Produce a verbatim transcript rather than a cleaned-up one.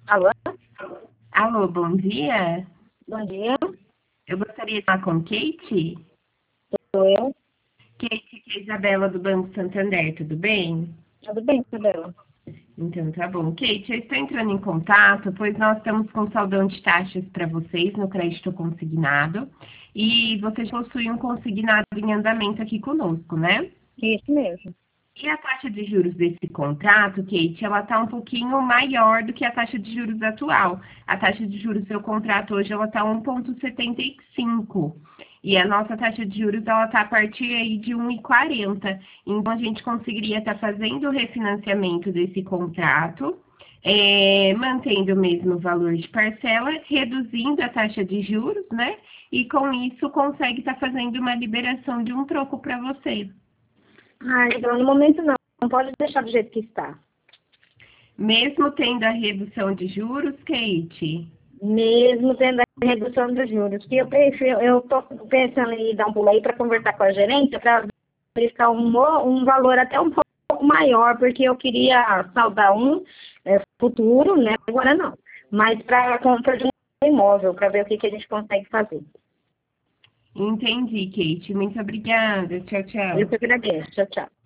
Alô? Alô, bom dia. Bom dia, Eu gostaria de falar com Kate. sou eu. Kate, que é a Isabela do Banco Santander, tudo bem? Tudo bem, Isabela? Então tá bom. Kate, eu estou entrando em contato, pois nós estamos com saldão de taxas para vocês no crédito consignado e vocês possuem um consignado em andamento aqui conosco, né? Isso mesmo. E a taxa de juros desse contrato, Kate, ela está um pouquinho maior do que a taxa de juros atual. A taxa de juros do seu contrato hoje ela está um vírgula setenta e cinco. E a nossa taxa de juros ela está a partir aí de um vírgula quarenta. Então a gente conseguiria estar fazendo o refinanciamento desse contrato, é, mantendo o mesmo valor de parcela, reduzindo a taxa de juros, né? E com isso consegue estar fazendo uma liberação de um troco para você. Ah, então no momento não. Não pode deixar do jeito que está. Mesmo tendo a redução de juros, Kate? Mesmo tendo a redução dos juros. Que eu prefiro, eu estou pensando em dar um pulo aí para conversar com a gerência para verificar um, mo- um valor até um pouco maior, porque eu queria saldar um é, futuro, né? Agora não. Mas para a compra de um imóvel, para ver o que, que a gente consegue fazer. Entendi, Kate. Muito obrigada. Tchau, Eu tchau. que agradeço. Tchau, tchau.